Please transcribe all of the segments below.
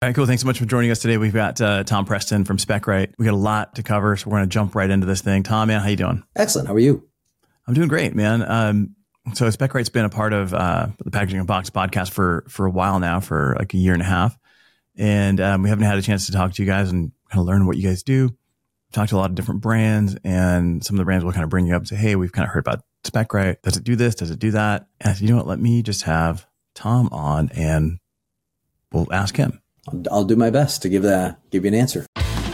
All right, cool. Thanks so much for joining us today. We've got Tom Preston from SpecRite. We got a lot to cover, so we're going to jump right into this thing. Tom, man, how you doing? Excellent. How are you? I'm doing great, man. So SpecRite's been a part of the Packaging in a Box podcast for a while now, for like a year and a half. And we haven't had a chance to talk to you guys and kind of learn what you guys do. Talked to a lot of different brands, and some of the brands will kind of bring you up and say, hey, we've kind of heard about SpecRite. Does it do this? Does it do that? And I said, you know what? Let me just have Tom on and we'll ask him. I'll do my best to give you an answer.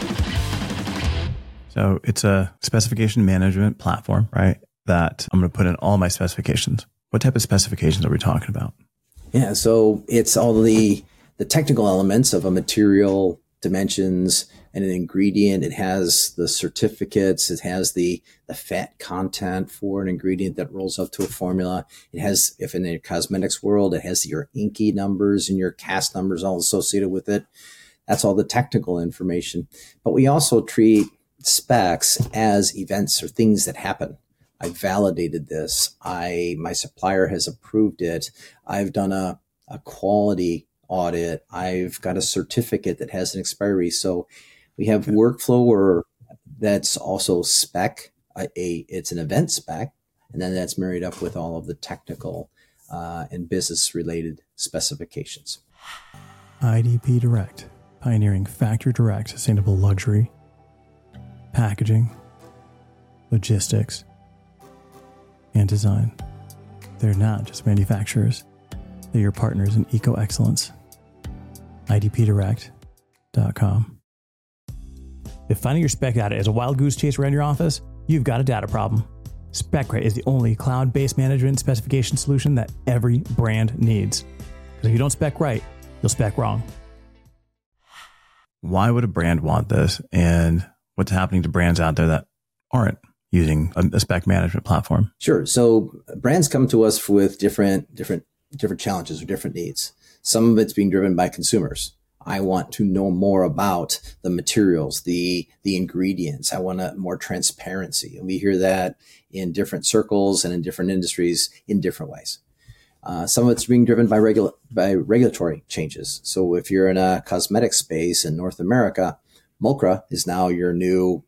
So it's a specification management platform, right? That I'm going to put in all my specifications. What type of specifications are we talking about? Yeah, so it's all the technical elements of a material, dimensions, and an ingredient. It has the certificates. It has the fat content for an ingredient that rolls up to a formula. It has, if in the cosmetics world, it has your INCI numbers and your CAS numbers all associated with it. That's all the technical information. But we also treat specs as events or things that happen. I validated this. My supplier has approved it. I've done a quality audit. I've got a certificate that has an expiry. So we have workflow where that's also spec. It's an event spec, and then that's married up with all of the technical and business related specifications. IDP Direct, pioneering factory direct sustainable luxury, packaging, logistics, and design. They're not just manufacturers. They're your partners in eco-excellence. IDPdirect.com. If finding your spec data is a wild goose chase around your office, you've got a data problem. SpecRite is the only cloud-based management specification solution that every brand needs. Because if you don't spec right, you'll spec wrong. Why would a brand want this? And what's happening to brands out there that aren't using a spec management platform? Sure. So brands come to us with different challenges or different needs. Some of it's being driven by consumers. I want to know more about the materials, the ingredients. I want more transparency. And we hear that in different circles and in different industries in different ways. Some of it's being driven by regulatory changes. So if you're in a cosmetic space in North America, MOCRA is now your new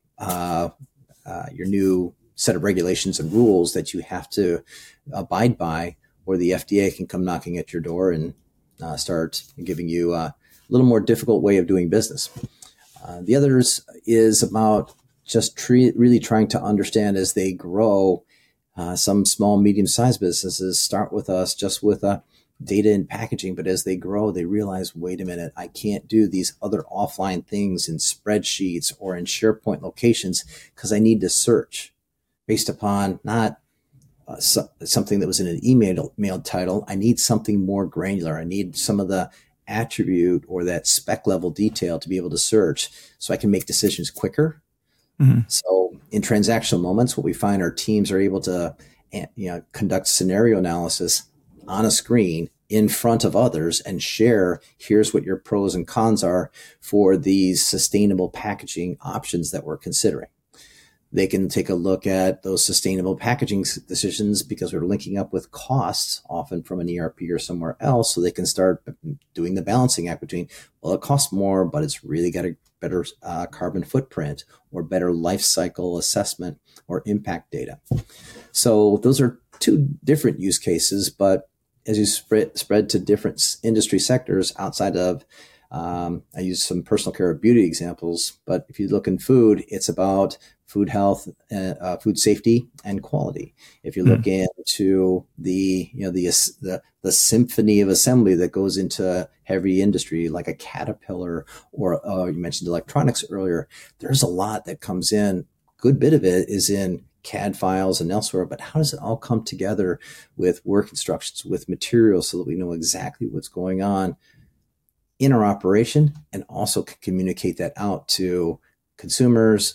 set of regulations and rules that you have to abide by, or the FDA can come knocking at your door and start giving you a little more difficult way of doing business. The others is about just really trying to understand as they grow. Some small, medium-sized businesses start with us just with data and packaging, but as they grow, they realize, wait a minute, I can't do these other offline things in spreadsheets or in SharePoint locations because I need to search based upon not something that was in an email title. I need something more granular. I need some of the attribute or that spec level detail to be able to search so I can make decisions quicker. Mm-hmm. So in transactional moments, what we find our teams are able to conduct scenario analysis on a screen in front of others and share, here's what your pros and cons are for these sustainable packaging options that we're considering. They can take a look at those sustainable packaging decisions because we're linking up with costs, often from an ERP or somewhere else, so they can start doing the balancing act between, well, it costs more, but it's really got a better carbon footprint or better life cycle assessment or impact data. So those are two different use cases, but as you spread to different industry sectors outside of, I use some personal care or beauty examples, but if you look in food, it's about food health, food safety, and quality. If you look into the symphony of assembly that goes into heavy industry, like a Caterpillar, or you mentioned electronics earlier, there's a lot that comes in. Good bit of it is in CAD files and elsewhere, but how does it all come together with work instructions, with materials, so that we know exactly what's going on in our operation, and also can communicate that out to customers,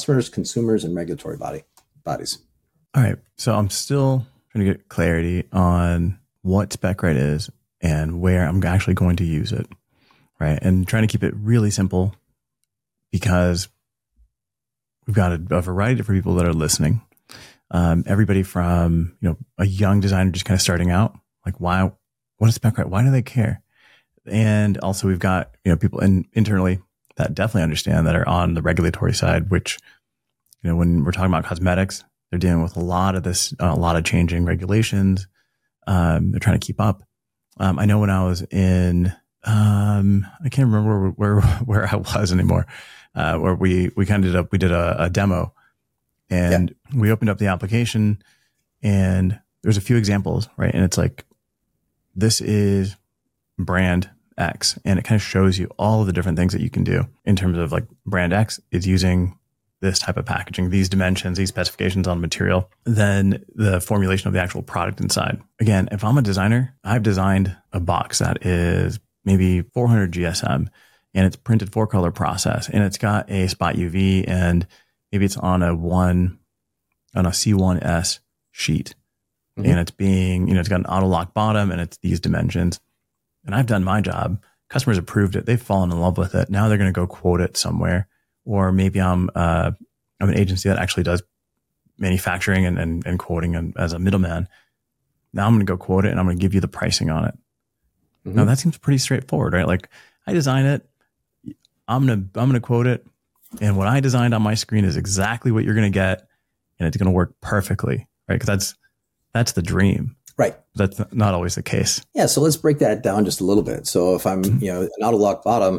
and regulatory bodies. All right. So I'm still trying to get clarity on what SpecRite is and where I'm actually going to use it, right? And trying to keep it really simple because we've got a variety of different people that are listening. Everybody from, a young designer just kind of starting out, like, what is SpecRite? Why do they care? And also we've got, people internally that definitely understand, that are on the regulatory side, which, when we're talking about cosmetics, they're dealing with a lot of this, a lot of changing regulations. They're trying to keep up. I know when I was in, I can't remember where I was anymore, where we kind of we did a demo, and we opened up the application, and there's a few examples, right? And it's like, this is brand X, and it kind of shows you all of the different things that you can do in terms of, like, brand X is using this type of packaging, these dimensions, these specifications on material, then the formulation of the actual product inside. Again, if I'm a designer, I've designed a box that is maybe 400 GSM, and it's printed 4-color process, and it's got a spot UV, and maybe it's on a C1S sheet, and it's being, it's got an auto lock bottom, and it's these dimensions. And I've done my job. Customers approved it. They've fallen in love with it. Now they're going to go quote it somewhere. Or maybe I'm an agency that actually does manufacturing and quoting as a middleman. Now I'm going to go quote it, and I'm going to give you the pricing on it. Now that seems pretty straightforward, right? Like, I design it, I'm going to quote it, and what I designed on my screen is exactly what you're going to get, and it's going to work perfectly, right? Because that's the dream. Right. That's not always the case. Yeah. So let's break that down just a little bit. So if I'm, an auto lock bottom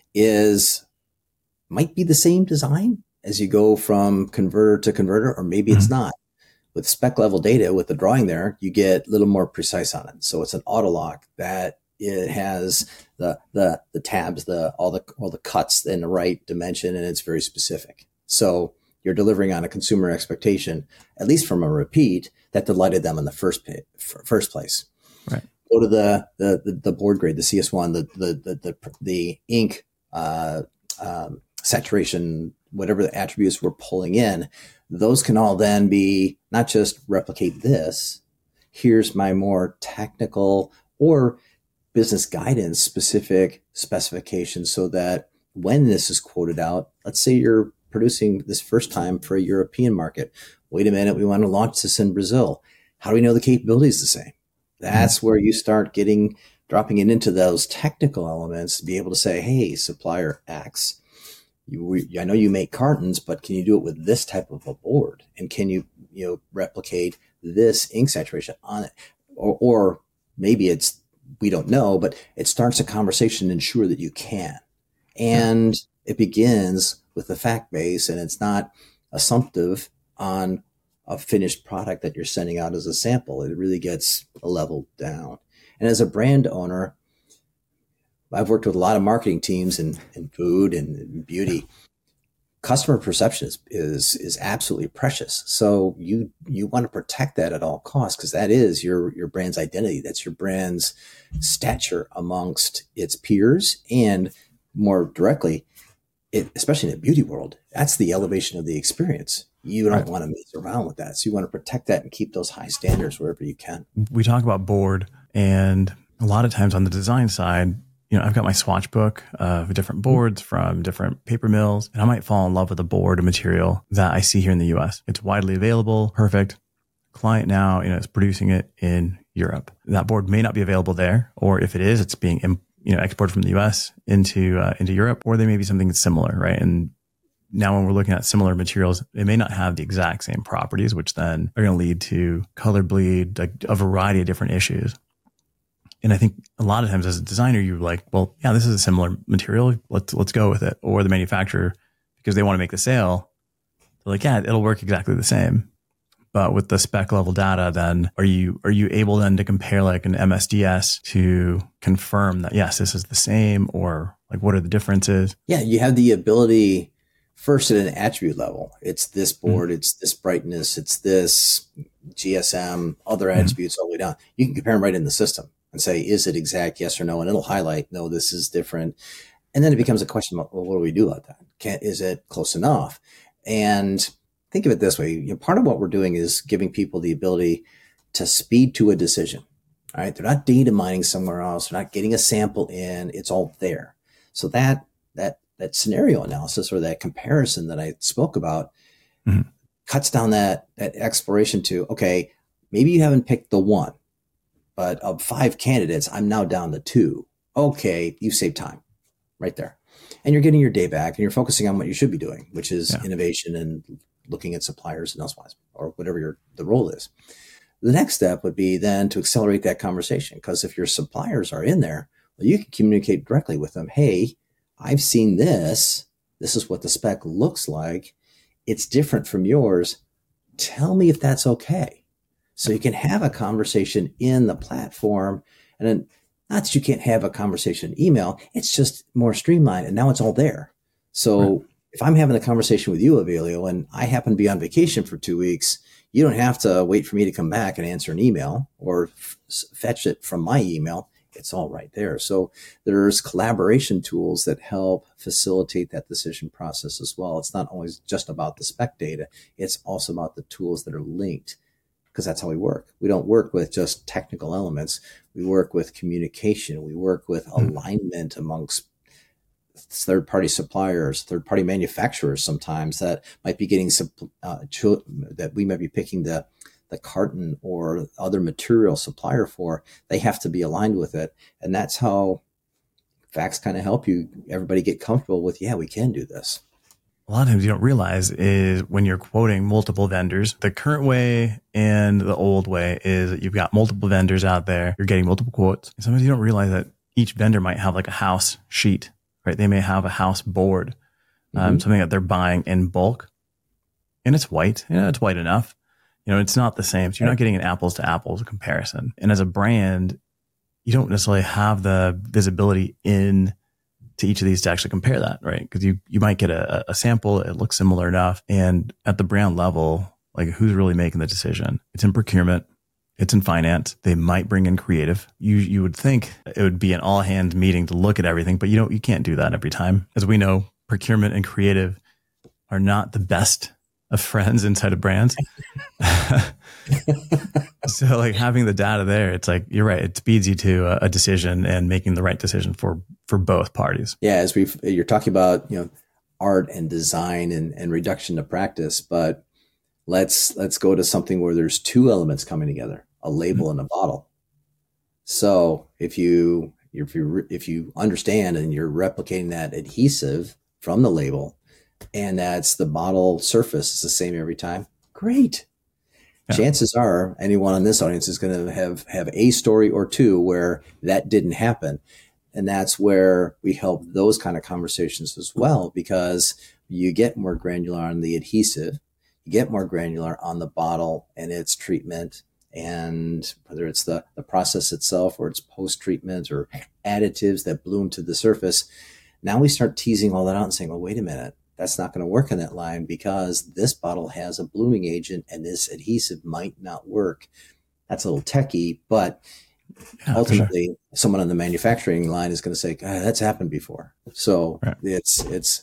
might be the same design as you go from converter to converter, or maybe it's not. With spec level data, with the drawing there, you get a little more precise on it. So it's an auto lock that it has the tabs, all the cuts in the right dimension, and it's very specific. So you're delivering on a consumer expectation, at least from a repeat, that delighted them in the first place. Right. Go to the board grade, the CS1, the ink saturation, whatever the attributes we're pulling in. Those can all then be not just replicate this. Here's my more technical or business guidance specific specifications, so that when this is quoted out, let's say you're producing this first time for a European market. Wait a minute, we want to launch this in Brazil. How do we know the capability is the same? That's where you start dropping it into those technical elements to be able to say, hey, supplier X, I know you make cartons, but can you do it with this type of a board? And can you, replicate this ink saturation on it? Or maybe we don't know, but it starts a conversation to ensure that you can. And it begins with the fact base, and it's not assumptive on a finished product that you're sending out as a sample. It really gets a level down. And as a brand owner, I've worked with a lot of marketing teams in food and beauty. Customer perception is absolutely precious. So you want to protect that at all costs, because that is your brand's identity. That's your brand's stature amongst its peers, and more directly, especially in the beauty world, that's the elevation of the experience. You don't want to mess around with that. So you want to protect that and keep those high standards wherever you can. We talk about board, and a lot of times on the design side, I've got my swatch book of different boards from different paper mills, and I might fall in love with a board, a material that I see here in the US. It's widely available, perfect. Client now, is producing it in Europe. That board may not be available there, or if it is, it's being exported from the US into Europe, or they may be something similar, right? And now when we're looking at similar materials, it may not have the exact same properties, which then are going to lead to color bleed, like a variety of different issues. And I think a lot of times as a designer, you're like, well, yeah, this is a similar material. Let's go with it. Or the manufacturer, because they want to make the sale, they're like, yeah, it'll work exactly the same. But with the spec level data, then are you able then to compare like an MSDS to confirm that, yes, this is the same, or like what are the differences? Yeah, you have the ability first at an attribute level. It's this board, it's this brightness, it's this GSM, other attributes all the way down. You can compare them right in the system and say, is it exact? Yes or no? And it'll highlight, no, this is different. And then it becomes a question about, well, what do we do about that? Is it close enough? And think of it this way. Part of what we're doing is giving people the ability to speed to a decision. All right. They're not data mining somewhere else. They're not getting a sample in. It's all there. So that scenario analysis, or that comparison that I spoke about, cuts down that exploration to, okay, maybe you haven't picked the one, but of 5 candidates, I'm now down to 2. okay, you save time right there. And you're getting your day back and you're focusing on what you should be doing, which is innovation and looking at suppliers and elsewise, or whatever the role is. The next step would be then to accelerate that conversation, because if your suppliers are in there, well, you can communicate directly with them. Hey, I've seen this. This is what the spec looks like. It's different from yours. Tell me if that's okay. So you can have a conversation in the platform, and then not that you can't have a conversation in email, it's just more streamlined, and now it's all there. So if I'm having a conversation with you, Avelio, and I happen to be on vacation for 2 weeks, you don't have to wait for me to come back and answer an email or fetch it from my email. It's all right there. So there's collaboration tools that help facilitate that decision process as well. It's not always just about the spec data. It's also about the tools that are linked, because that's how we work. We don't work with just technical elements. We work with communication. We work with alignment amongst third-party suppliers, third-party manufacturers sometimes that might be getting that we might be picking the carton or other material supplier for. They have to be aligned with it. And that's how facts kind of help everybody get comfortable with, yeah, we can do this. A lot of times you don't realize is when you're quoting multiple vendors, the current way and the old way is that you've got multiple vendors out there. You're getting multiple quotes. And sometimes you don't realize that each vendor might have like a house sheet, right? They may have a house board, something that they're buying in bulk, and it's white. It's white enough. It's not the same. So you're not getting an apples to apples comparison. And as a brand, you don't necessarily have the visibility in to each of these to actually compare that, right? Because you might get a sample, it looks similar enough. And at the brand level, like who's really making the decision? It's in procurement. It's in finance. They might bring in creative. You would think it would be an all hands meeting to look at everything, but you can't do that every time. As we know, procurement and creative are not the best of friends inside of brands. So like having the data there, it's like, you're right. It speeds you to a decision and making the right decision for both parties. Yeah. As you're talking about, art and design and reduction to practice, but let's go to something where there's two elements coming together, a label and a bottle. So if you understand and you're replicating that adhesive from the label, and that's the bottle surface is the same every time, great. Yeah. Chances are anyone in this audience is going to have a story or two where that didn't happen. And that's where we help those kind of conversations as well, because you get more granular on the adhesive, you get more granular on the bottle and its treatment, and whether it's the process itself or it's post-treatment or additives that bloom to the surface. Now we start teasing all that out and saying, well, wait a minute. That's not going to work in that line because this bottle has a blooming agent and this adhesive might not work. That's a little techie, but ultimately someone on the manufacturing line is going to say, that's happened before. So it's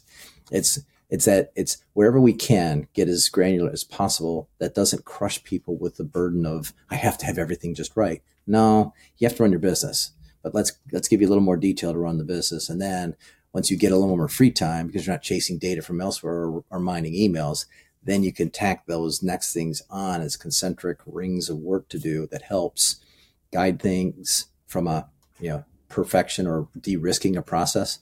wherever we can get as granular as possible. That doesn't crush people with the burden of, I have to have everything just right. No, you have to run your business, but let's give you a little more detail to run the business. And then once you get a little more free time, because you're not chasing data from elsewhere or mining emails, then you can tack those next things on as concentric rings of work to do that helps guide things from a perfection or de-risking a process,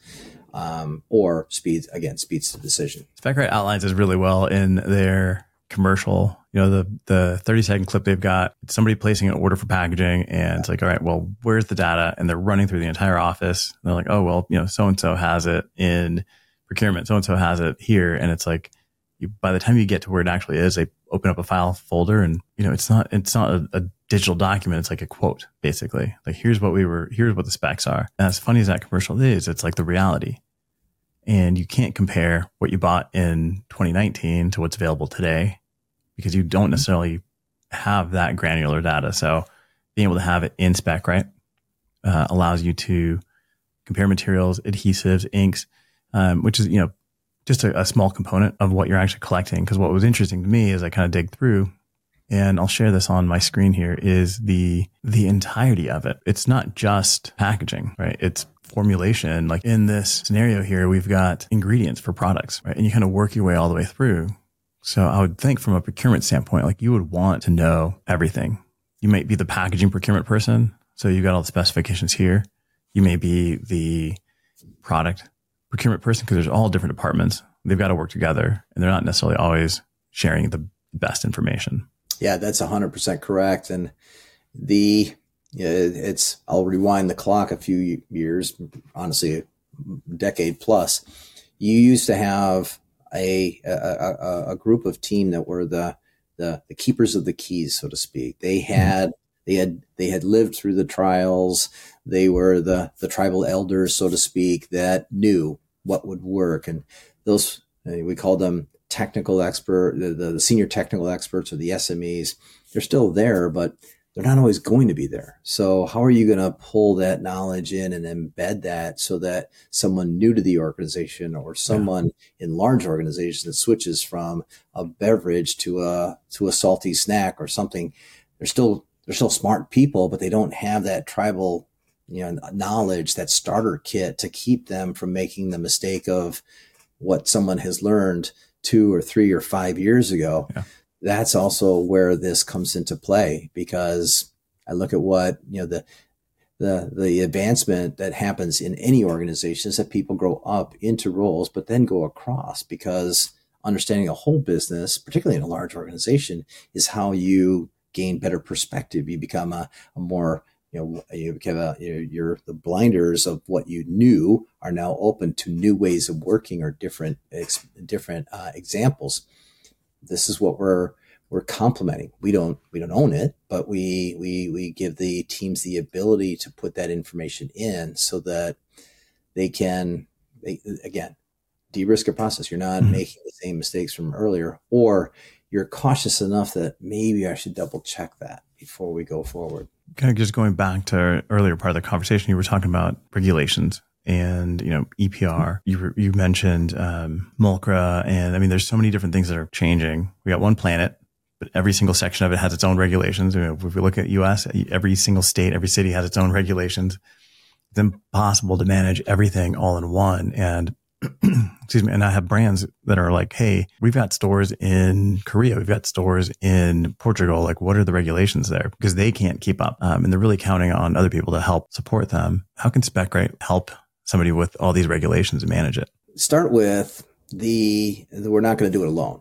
or speeds the decision. SpecRite outlines this really well in their commercial. The 30-second clip they've got, it's somebody placing an order for packaging, and it's like, all right, well, where's the data? And they're running through the entire office. And they're like, oh, well, so-and-so has it in procurement. So-and-so has it here. And it's like, by the time you get to where it actually is, they open up a file folder, and, it's not a digital document. It's like a quote, basically. Like, here's what the specs are. And as funny as that commercial is, it's like the reality. And you can't compare what you bought in 2019 to what's available today, because you don't necessarily have that granular data. So being able to have it in SpecRite allows you to compare materials, adhesives, inks, which is, just a small component of what you're actually collecting. Because what was interesting to me as I kind of dig through, and I'll share this on my screen here, is the entirety of it. It's not just packaging, right? It's formulation. Like in this scenario here, we've got ingredients for products, right? And you kind of work your way all the way through. So I would think from a procurement standpoint, like you would want to know everything. You might be the packaging procurement person. So you've got all the specifications here. You may be the product procurement person because there's all different departments. They've got to work together and they're not necessarily always sharing the best information. Yeah, that's 100% correct. And I'll rewind the clock a few years, honestly, a decade plus. You used to have a group of team that were the keepers of the keys, so to speak. They had lived through the trials. They were the tribal elders, so to speak, that knew what would work. And those, we call them technical expert, the senior technical experts or the SMEs. They're still there, but they're not always going to be there. So how are you going to pull that knowledge in and embed that so that someone new to the organization or someone in large organizations that switches from a beverage to a salty snack or something, they're still smart people, but they don't have that tribal, knowledge, that starter kit to keep them from making the mistake of what someone has learned 2 or 3 or 5 years ago. Yeah. That's also where this comes into play, because I look at what, the advancement that happens in any organization is that people grow up into roles, but then go across, because understanding a whole business, particularly in a large organization, is how you gain better perspective. You become a more, the blinders of what you knew are now open to new ways of working or different examples. This is what we're complementing. We don't own it, but we give the teams the ability to put that information in so that they can, again, de-risk a process. You're not making the same mistakes from earlier, or you're cautious enough that maybe I should double check that before we go forward. Kind of just going back to earlier part of the conversation, you were talking about regulations and, EPR. You mentioned MOLCRA, and there's so many different things that are changing. We got one planet, but every single section of it has its own regulations. If we look at US, every single state, every city has its own regulations. It's impossible to manage everything all in one. And excuse me. And I have brands that are like, hey, we've got stores in Korea. We've got stores in Portugal. Like, what are the regulations there? Because they can't keep up. And they're really counting on other people to help support them. How can SpecRite help somebody with all these regulations and manage it? Start with we're not going to do it alone.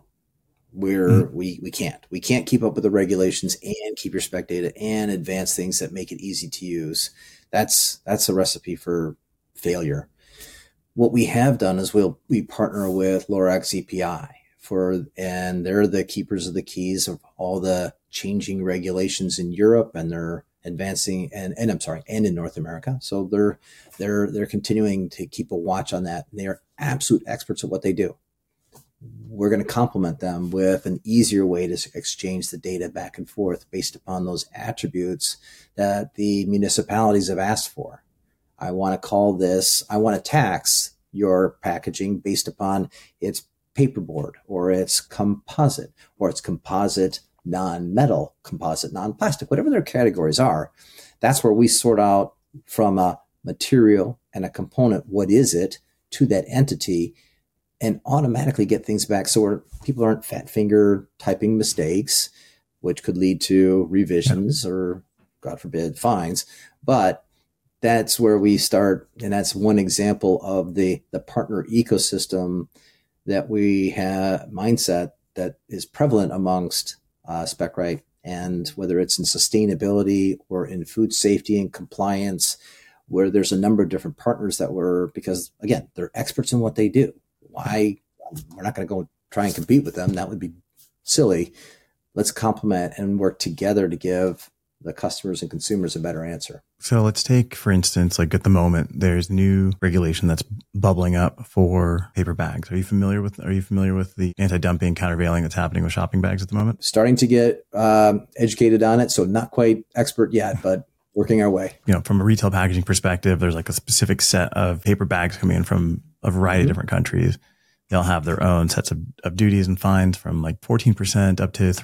We can't keep up with the regulations and keep your spec data and advance things that make it easy to use. That's a recipe for failure. What we have done is we partner with Lorax EPI and they're the keepers of the keys of all the changing regulations in Europe, and they're advancing and in North America. So they're continuing to keep a watch on that. And they are absolute experts at what they do. We're going to complement them with an easier way to exchange the data back and forth based upon those attributes that the municipalities have asked for. I want to tax your packaging based upon its paperboard or its composite non-metal, composite non-plastic, whatever their categories are. That's where we sort out from a material and a component, what is it, to that entity, and automatically get things back so people aren't fat finger typing mistakes, which could lead to revisions or, God forbid, fines. But that's where we start, and that's one example of the partner ecosystem that we have mindset that is prevalent amongst SpecRite, and whether it's in sustainability or in food safety and compliance, where there's a number of different partners because again, they're experts in what they do. Why? We're not going to go try and compete with them. That would be silly. Let's complement and work together to give the customers and consumers a better answer. So let's take, for instance, like at the moment, there's new regulation that's bubbling up for paper bags. Are you familiar with the anti-dumping countervailing that's happening with shopping bags at the moment? Starting to get educated on it. So not quite expert yet, but working our way. From a retail packaging perspective, there's like a specific set of paper bags coming in from a variety of different countries. They'll have their own sets of duties and fines from like 14% up to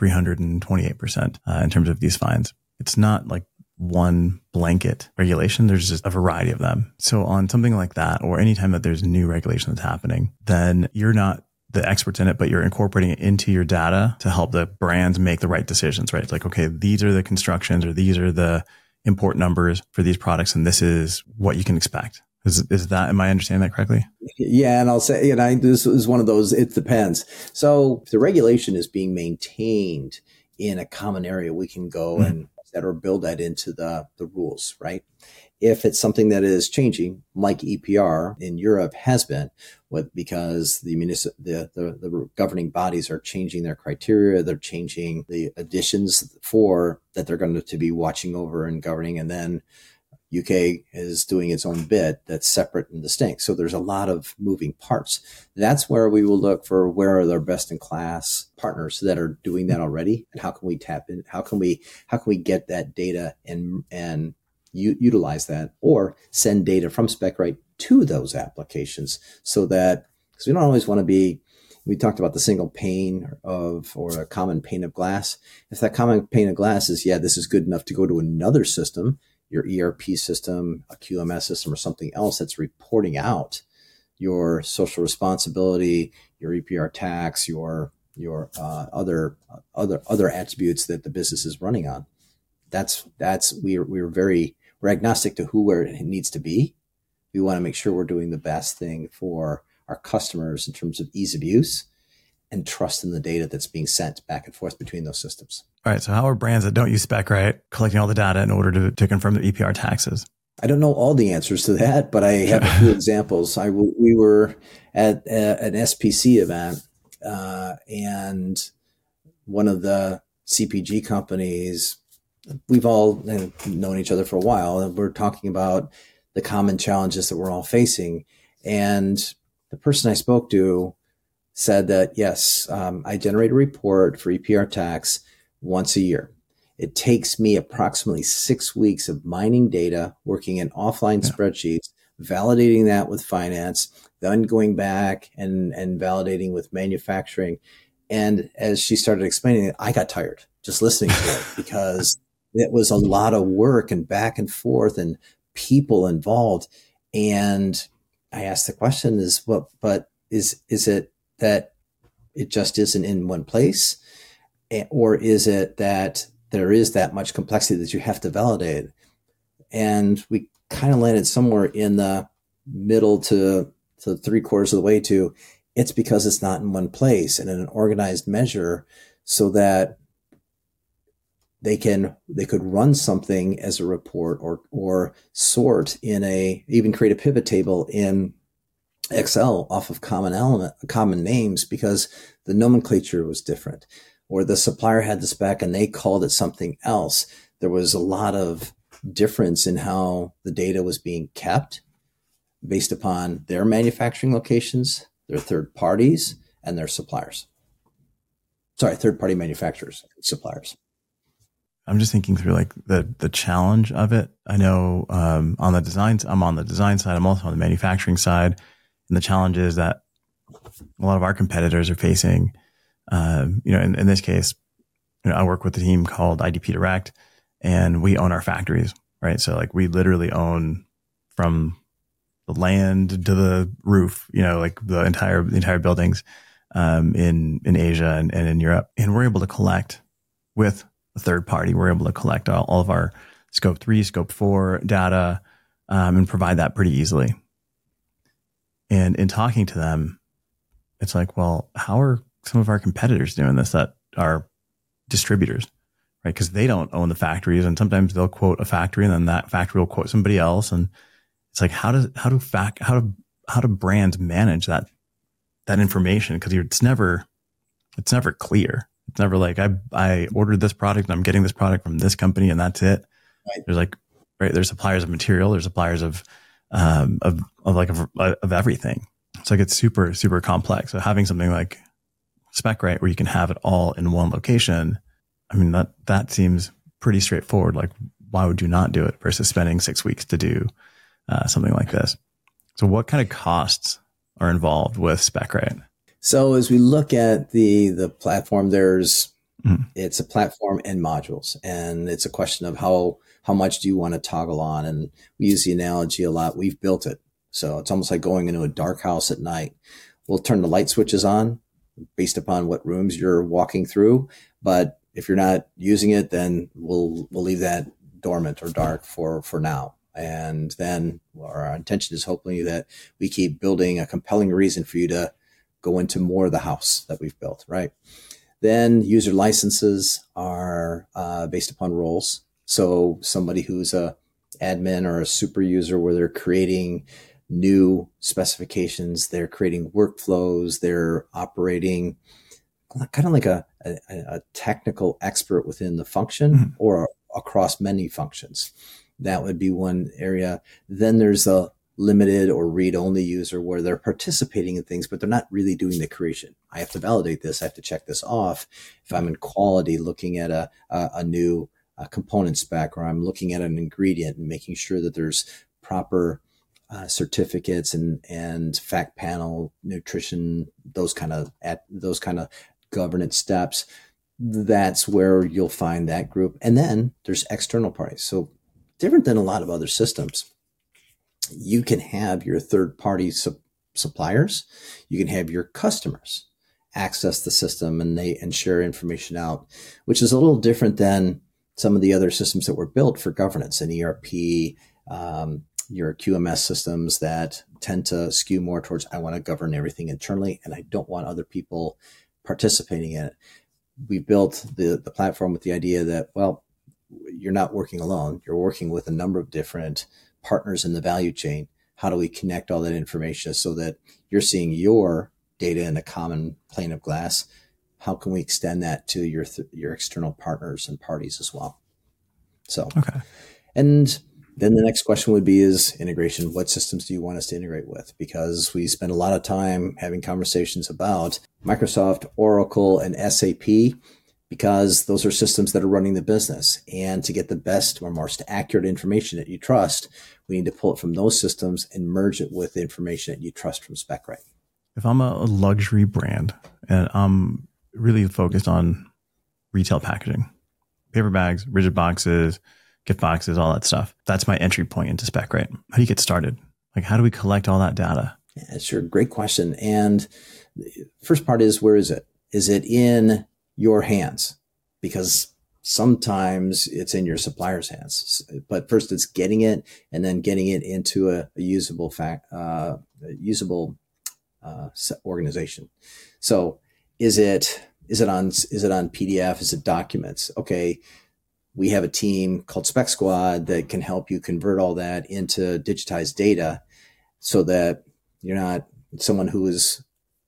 328% in terms of these fines. It's not like one blanket regulation. There's just a variety of them. So on something like that, or anytime that there's new regulation that's happening, then you're not the experts in it, but you're incorporating it into your data to help the brands make the right decisions, right? It's like, okay, these are the constructions, or these are the import numbers for these products, and this is what you can expect. Is that, am I understanding that correctly? Yeah. And I'll say, this is one of those, it depends. So if the regulation is being maintained in a common area, we can go and set or build that into the rules, right? If it's something that is changing, like EPR in Europe has been, because the governing bodies are changing their criteria, they're changing the additions for that they're going to be watching over and governing, and then UK is doing its own bit that's separate and distinct. So there's a lot of moving parts. That's where we will look for where are their best in class partners that are doing that already, and how can we tap in? How can we get that data and utilize that, or send data from SpecRite to those applications, so that, because we don't always want to be, we talked about the single pane or a common pane of glass. If that common pane of glass is, this is good enough to go to another system, your ERP system, a QMS system, or something else that's reporting out your social responsibility, your EPR tax, your other attributes that the business is running on. We're agnostic to where it needs to be. We want to make sure we're doing the best thing for our customers in terms of ease of use and trust in the data that's being sent back and forth between those systems. All right. So how are brands that don't use SpecRite collecting all the data in order to confirm their EPR taxes? I don't know all the answers to that, but I have a few examples. We were at an SPC event, and one of the CPG companies, we've all known each other for a while, and we're talking about the common challenges that we're all facing. And the person I spoke to said that, yes, I generate a report for EPR tax once a year. It takes me approximately 6 weeks of mining data, working in offline spreadsheets, validating that with finance, then going back and validating with manufacturing. And as she started explaining it, I got tired just listening to it, because it was a lot of work and back and forth and people involved. And I asked the question is it that it just isn't in one place? Or is it that there is that much complexity that you have to validate? And we kind of landed somewhere in the middle to 3/4 of the way to, it's because it's not in one place and in an organized measure, so that they could run something as a report or sort even create a pivot table in Excel off of common names, because the nomenclature was different, or the supplier had the spec and they called it something else. There was a lot of difference in how the data was being kept based upon their manufacturing locations, their third parties, and their suppliers. Sorry, third-party manufacturers, suppliers. I'm just thinking through like the challenge of it. I know I'm on the design side. I'm also on the manufacturing side. And the challenge is that a lot of our competitors are facing, in this case, I work with a team called IDP Direct, and we own our factories, right? So like we literally own from the land to the roof, like the entire buildings in Asia and in Europe. And we're able to collect with a third party. We're able to collect all of our scope 3, scope 4 data and provide that pretty easily. And in talking to them, it's like, well, how are some of our competitors doing this that are distributors, right? Because they don't own the factories, and sometimes they'll quote a factory and then that factory will quote somebody else. And it's like, how do brands manage that information? Because it's never clear. It's never like I ordered this product and I'm getting this product from this company and that's it. Right. There's suppliers of material, there's suppliers of everything. So it gets super, super complex. So having something like SpecRite where you can have it all in one location, I mean, that seems pretty straightforward. Like, why would you not do it versus spending 6 weeks to do something like this? So what kind of costs are involved with SpecRite? So as we look at the platform, it's a platform and modules, and it's a question of how much do you want to toggle on? And we use the analogy a lot. We've built it. So it's almost like going into a dark house at night. We'll turn the light switches on based upon what rooms you're walking through. But if you're not using it, then we'll leave that dormant or dark for now. And then our intention is hopefully that we keep building a compelling reason for you to go into more of the house that we've built, right? Then user licenses are based upon roles. So somebody who's a admin or a super user where they're creating new specifications, they're creating workflows, they're operating kind of like a technical expert within the function or across many functions. That would be one area. Then there's a limited or read-only user where they're participating in things, but they're not really doing the creation. I have to validate this. I have to check this off. If I'm in quality looking at a new component spec, or I'm looking at an ingredient and making sure that there's proper certificates and fact panel, nutrition, those kind of governance steps, that's where you'll find that group. And then there's external parties. So different than a lot of other systems, you can have your third-party suppliers, you can have your customers access the system and share information out, which is a little different than some of the other systems that were built for governance and ERP, your QMS systems that tend to skew more towards, I want to govern everything internally and I don't want other people participating in it. We built the platform with the idea that, well, you're not working alone. You're working with a number of different partners in the value chain. How do we connect all that information so that you're seeing your data in a common pane of glass? How can we extend that to your external partners and parties as well? So, okay. And then the next question would be is integration. What systems do you want us to integrate with? Because we spend a lot of time having conversations about Microsoft, Oracle, and SAP, because those are systems that are running the business. And to get the best or most accurate information that you trust, we need to pull it from those systems and merge it with the information that you trust from SpecRite. If I'm a luxury brand and I'm really focused on retail packaging, paper bags, rigid boxes, gift boxes, all that stuff, that's my entry point into SpecRite. How do you get started? Like, how do we collect all that data? Yeah, sure. Great question. And the first part is, where is it? Is it in your hands? Because sometimes it's in your supplier's hands, but first it's getting it and then getting it into a usable organization. So is it on PDF? Is it documents? Okay. We have a team called Spec Squad that can help you convert all that into digitized data so that you're not someone who is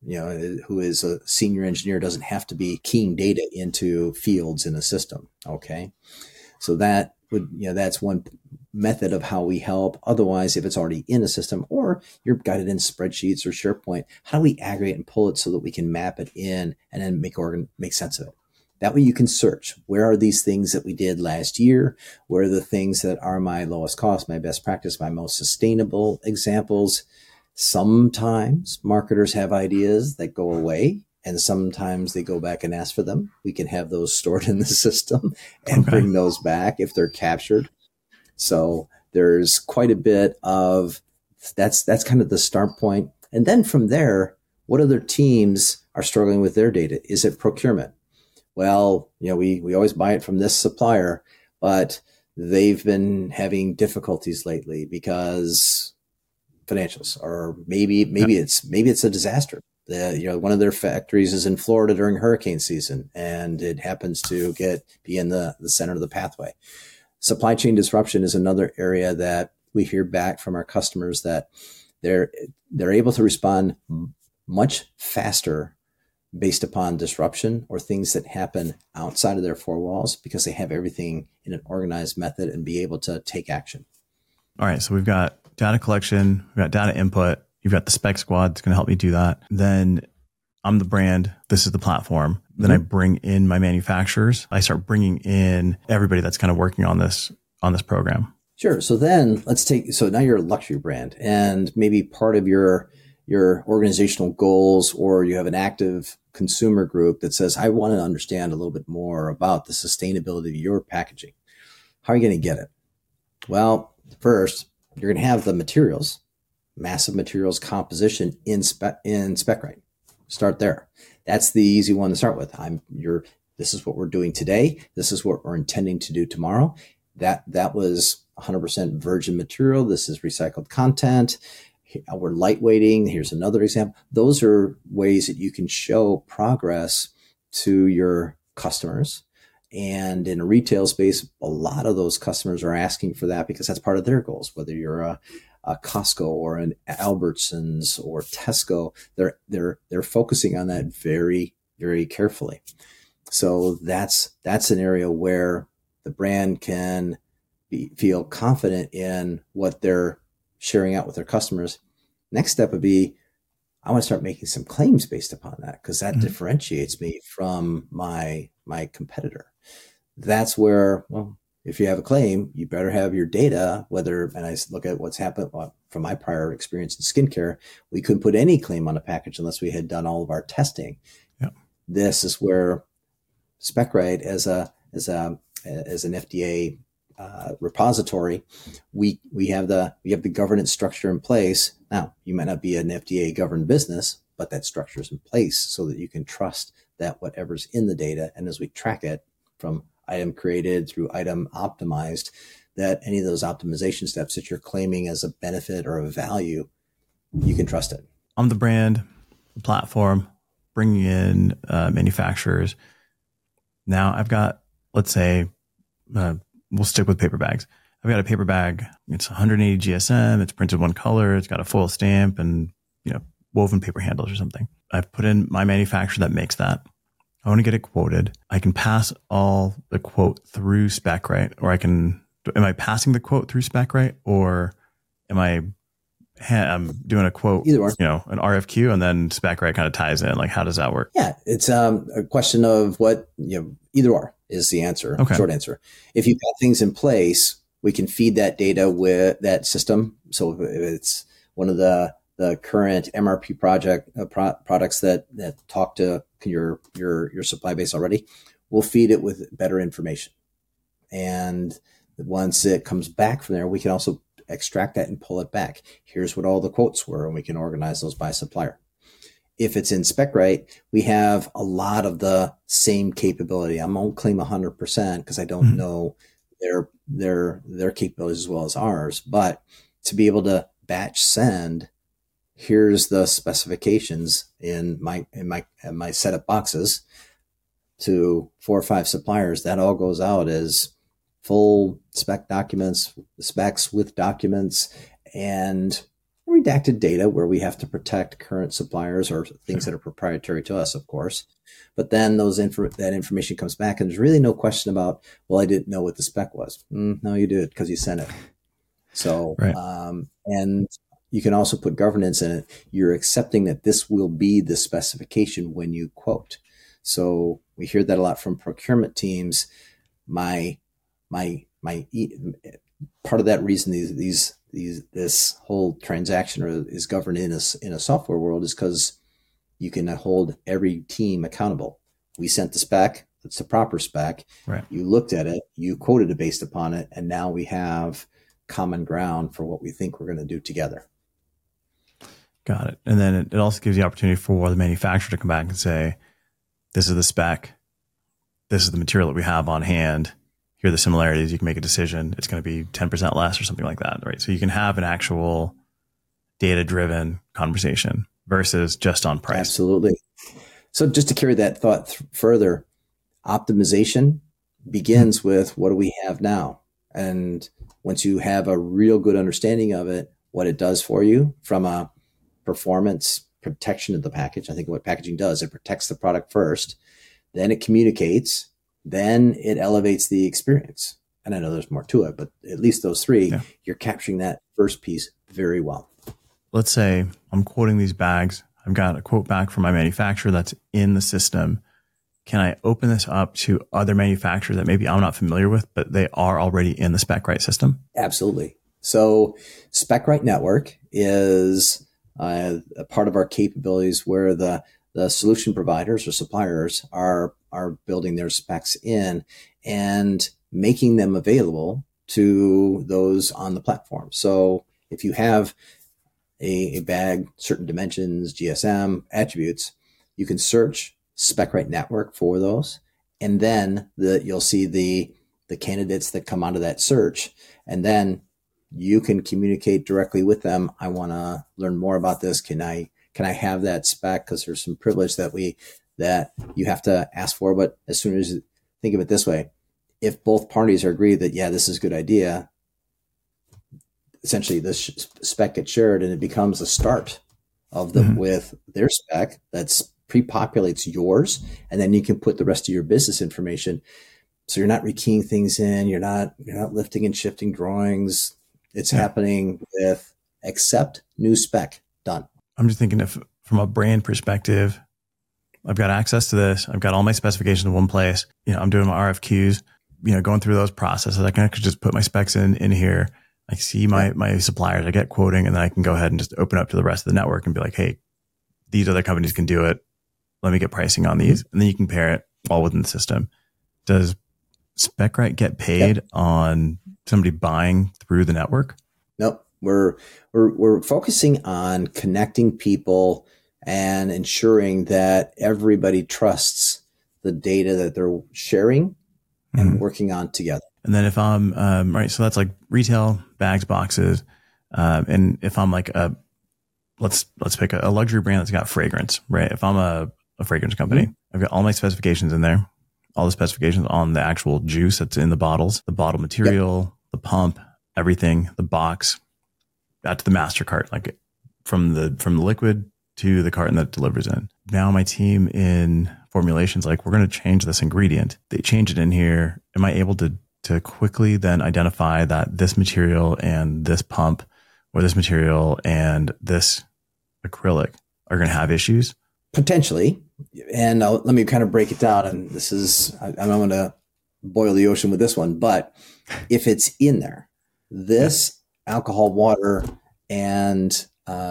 a senior engineer doesn't have to be keying data into fields in a system. Okay. So that's one method of how we help. Otherwise, if it's already in a system or you're guided in spreadsheets or SharePoint, how do we aggregate and pull it so that we can map it in and then make sense of it? That way you can search, where are these things that we did last year? Where are the things that are my lowest cost, my best practice, my most sustainable examples? Sometimes marketers have ideas that go away and sometimes they go back and ask for them. We can have those stored in the system and bring those back if they're captured. So there's quite a bit of that's kind of the start point. And then from there, what other teams are struggling with their data? Is it procurement? Well, we always buy it from this supplier, but they've been having difficulties lately because financials, or maybe it's a disaster. One of their factories is in Florida during hurricane season, and it happens to be in the center of the pathway. Supply chain disruption is another area that we hear back from our customers that they're able to respond much faster based upon disruption or things that happen outside of their four walls because they have everything in an organized method and be able to take action. All right. So we've got data collection, we've got data input, you've got the Spec Squad that's going to help me do that. Then I'm the brand. This is the platform. Then I bring in my manufacturers. I start bringing in everybody that's kind of working on this program. Sure. So then so now you're a luxury brand and maybe part of your organizational goals, or you have an active consumer group that says, I want to understand a little bit more about the sustainability of your packaging. How are you going to get it? Well, first, you're going to have the materials, massive materials composition in SpecRite. Start there. That's the easy one to start with. This is what we're doing today. This is what we're intending to do tomorrow. that was 100% virgin material. This is recycled content. We're lightweighting. Here's another example. Those are ways that you can show progress to your customers. And in a retail space, a lot of those customers are asking for that because that's part of their goals. Whether you're a Costco or an Albertsons or Tesco, they're focusing on that very, very carefully. So that's an area where the brand can feel confident in what they're sharing out with their customers. Next step would be, I want to start making some claims based upon that, because that differentiates me from my competitor. That's where, well, if you have a claim, you better have your data, and I look at what's happened from my prior experience in skincare, we couldn't put any claim on a package unless we had done all of our testing. Yeah. This is where SpecRite as an FDA repository, we have the governance structure in place. Now, you might not be an FDA governed business, but that structure is in place so that you can trust that whatever's in the data, and as we track it from item created through item optimized, that any of those optimization steps that you're claiming as a benefit or a value, you can trust it. I'm the brand, the platform, bringing in manufacturers. Now I've got, let's say, we'll stick with paper bags. I've got a paper bag. It's 180 GSM. It's printed one color. It's got a foil stamp and, woven paper handles or something. I've put in my manufacturer that makes that. I want to get it quoted. I can pass all the quote through SpecRite, or am I passing the quote through SpecRite, or am I doing a quote, either or. An RFQ, and then SpecRite kind of ties in? Like, how does that work? Yeah, it's a question of what, either or is the answer. Okay. Short answer. If you've got things in place, we can feed that data with that system. So if it's one of the current MRP products that talk to your supply base already, we'll feed it with better information. And once it comes back from there, we can also extract that and pull it back. Here's what all the quotes were, and we can organize those by supplier. If it's in SpecRite, we have a lot of the same capability. I won't claim 100% because I don't know their capabilities as well as ours, but to be able to batch send, here's the specifications in my set of boxes to 4 or 5 suppliers. That all goes out as full spec documents, specs with documents, and redacted data where we have to protect current suppliers or things that are proprietary to us, of course. But then that information comes back, and there's really no question about, well, I didn't know what the spec was. No, you did, because you sent it. So, right. And you can also put governance in it. You're accepting that this will be the specification when you quote. So we hear that a lot from procurement teams. My part of that reason this whole transaction is governed in a software world is because you can hold every team accountable. We sent the spec. It's the proper spec. Right. You looked at it, you quoted it based upon it, and now we have common ground for what we think we're going to do together. Got it. And then it also gives the opportunity for the manufacturer to come back and say, this is the spec. This is the material that we have on hand. Here are the similarities. You can make a decision. It's going to be 10% less or something like that, right? So you can have an actual data-driven conversation versus just on price. Absolutely. So just to carry that thought further, optimization begins with, what do we have now? And once you have a real good understanding of it, what it does for you from a performance protection of the package. I think what packaging does, it protects the product first, then it communicates, then it elevates the experience. And I know there's more to it, but at least those 3, You're capturing that first piece very well. Let's say I'm quoting these bags. I've got a quote back from my manufacturer that's in the system. Can I open this up to other manufacturers that maybe I'm not familiar with, but they are already in the SpecRite system? Absolutely. So SpecRite Network is a part of our capabilities where the solution providers or suppliers are building their specs in and making them available to those on the platform. So if you have a bag, certain dimensions, GSM, attributes, you can search SpecRite Network for those. And then you'll see the the candidates that come out of that search. And then you can communicate directly with them. I want to learn more about this. Can I have that spec? Because there's some privilege that you have to ask for. But as soon as, think of it this way, if both parties are agreed that, yeah, this is a good idea, essentially this spec gets shared and it becomes a start of them with their spec that's pre-populates yours. And then you can put the rest of your business information. So you're not rekeying things in, you're not lifting and shifting drawings. It's happening with accept new spec done. I'm just thinking if from a brand perspective, I've got access to this. I've got all my specifications in one place. I'm doing my RFQs, going through those processes. I can just put my specs in here. I see my suppliers, I get quoting, and then I can go ahead and just open up to the rest of the network and be like, hey, these other companies can do it. Let me get pricing on these. And then you compare it all within the system. Does SpecRite get paid on somebody buying through the network? Nope. We're focusing on connecting people and ensuring that everybody trusts the data that they're sharing and working on together. And then if I'm, right, so that's like retail, bags, boxes. And if I'm like let's pick a luxury brand that's got fragrance, right? If I'm a fragrance company, I've got all my specifications in there, all the specifications on the actual juice that's in the bottles, the bottle material, the pump, everything, the box, out to the master cart, like from the liquid to the carton that it delivers in. Now my team in formulations, like we're going to change this ingredient. They change it in here. Am I able to quickly then identify that this material and this pump or this material and this acrylic are going to have issues? Potentially. And let me kind of break it down. And this is, I'm going to boil the ocean with this one, but if it's in there, this alcohol, water, and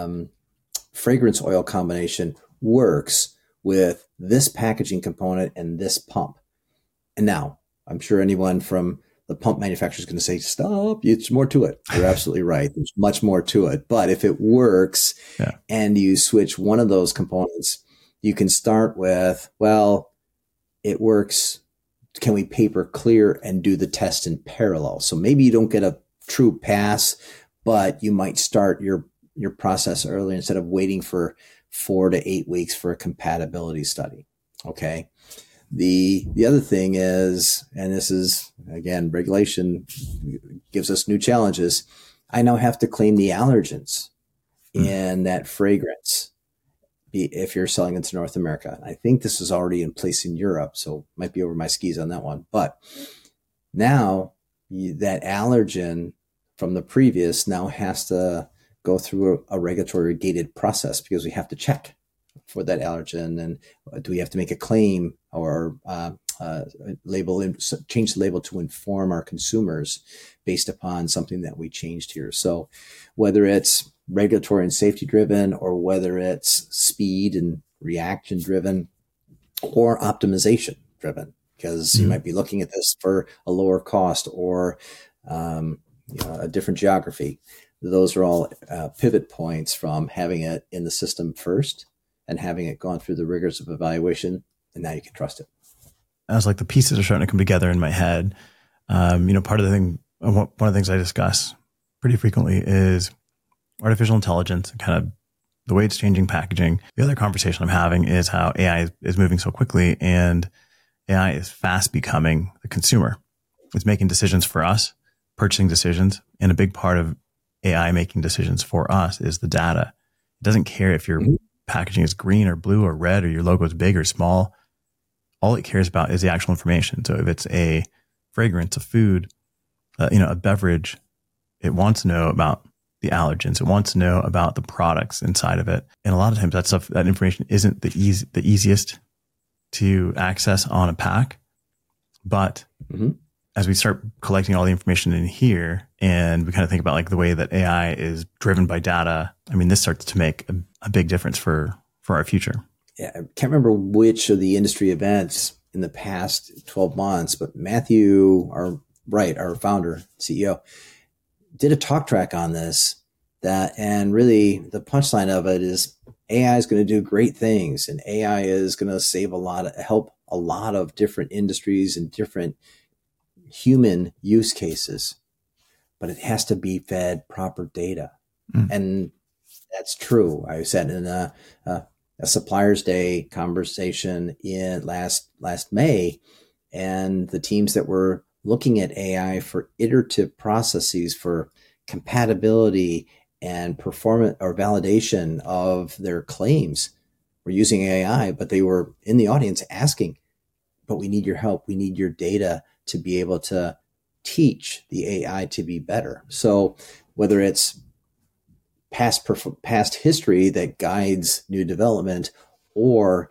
fragrance oil combination works with this packaging component and this pump. And now I'm sure anyone from the pump manufacturer is going to say, stop, it's more to it. You're absolutely right. There's much more to it. But if it works and you switch one of those components, you can start with, well, it works. Can we paper clear and do the test in parallel? So maybe you don't get a true pass, but you might start your process early instead of waiting for 4 to 8 weeks for a compatibility study. Okay. The other thing is, and this is, again, regulation gives us new challenges. I now have to claim the allergens in that fragrance if you're selling into North America. I think this is already in place in Europe, so might be over my skis on that one. But now that allergen from the previous now has to go through a regulatory gated process because we have to check for that allergen. And do we have to make a claim or change the label to inform our consumers based upon something that we changed here? So whether it's regulatory and safety driven, or whether it's speed and reaction driven or optimization driven, because you might be looking at this for a lower cost or a different geography. Those are all pivot points from having it in the system first and having it gone through the rigors of evaluation, and now you can trust it. As like the pieces are starting to come together in my head, part of the thing, one of the things I discuss pretty frequently is artificial intelligence and kind of the way it's changing packaging. The other conversation I'm having is how AI is moving so quickly, and AI is fast becoming the consumer. It's making decisions for us, purchasing decisions, and a big part of AI making decisions for us is the data. It doesn't care if your packaging is green or blue or red or your logo is big or small. All it cares about is the actual information. So if it's a fragrance, a food, a beverage, it wants to know about the allergens. It wants to know about the products inside of it. And a lot of times that information isn't the easiest to access on a pack. But as we start collecting all the information in here and we kind of think about like the way that AI is driven by data, I mean, this starts to make a big difference for our future. Yeah, I can't remember which of the industry events in the past 12 months, but Matthew, our founder, CEO, did a talk track on this, and really the punchline of it is AI is going to do great things, and AI is going to help a lot of different industries and different human use cases, but it has to be fed proper data. And that's true. I said in a Suppliers Day conversation in last May, and the teams that were looking at AI for iterative processes for compatibility and performance or validation of their claims were using AI, but they were in the audience asking, but we need your help. We need your data to be able to teach the AI to be better. So whether it's past history that guides new development or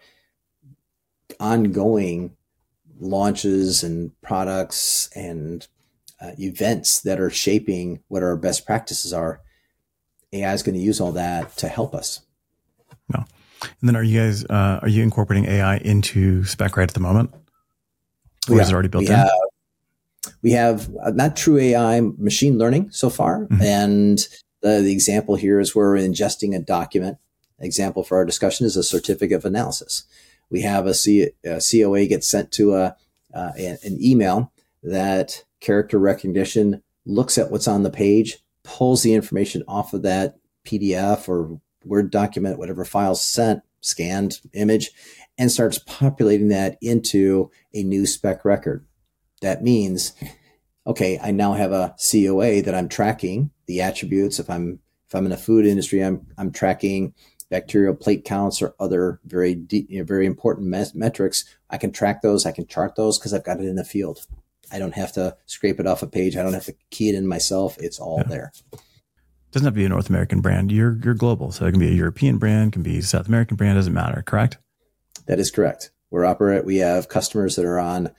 ongoing launches and products and events that are shaping what our best practices are, AI is going to use all that to help us. No. And then are you incorporating AI into SpecRite at the moment? Or is it already built in? We have not true AI, machine learning so far. Mm-hmm. And the example here is where we're ingesting a document. An example for our discussion is a certificate of analysis. We have a COA gets sent to an email that character recognition looks at what's on the page, pulls the information off of that PDF or Word document, whatever file sent, scanned image, and starts populating that into a new spec record. That means, okay, I now have a COA that I'm tracking the attributes. If I'm in the food industry, I'm tracking bacterial plate counts or other very important metrics. I can track those. I can chart those because I've got it in the field. I don't have to scrape it off a page. I don't have to key it in myself. It's all there. Doesn't have to be a North American brand. You're global, so it can be a European brand, can be a South American brand. Doesn't matter. Correct? That is correct. We have customers that are on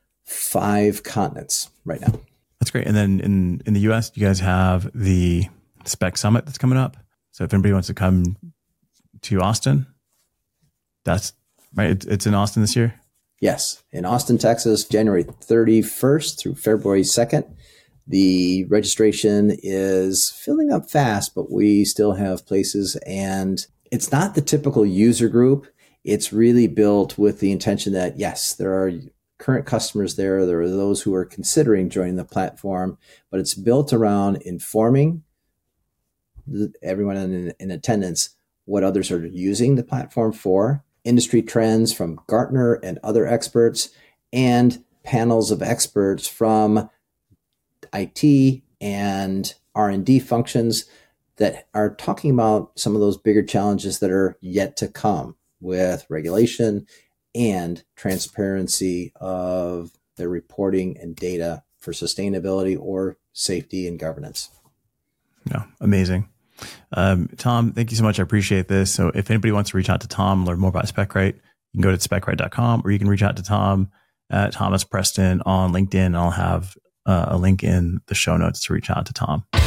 5 continents right now. That's great. And then in the US, you guys have the Spec Summit that's coming up. So if anybody wants to come to Austin, that's right. It's in Austin this year. Yes, in Austin, Texas, January 31st through February 2nd. The registration is filling up fast, but we still have places, and it's not the typical user group. It's really built with the intention that, yes, there are current customers there. There are those who are considering joining the platform, but it's built around informing everyone in attendance what others are using the platform for, industry trends from Gartner and other experts, and panels of experts from IT and R&D functions that are talking about some of those bigger challenges that are yet to come with regulation and transparency of their reporting and data for sustainability or safety and governance. No, amazing. Tom, thank you so much. I appreciate this. So if anybody wants to reach out to Tom, learn more about SpecRite, you can go to specrite.com, or you can reach out to Tom at Thomas Preston on LinkedIn. I'll have a link in the show notes to reach out to Tom.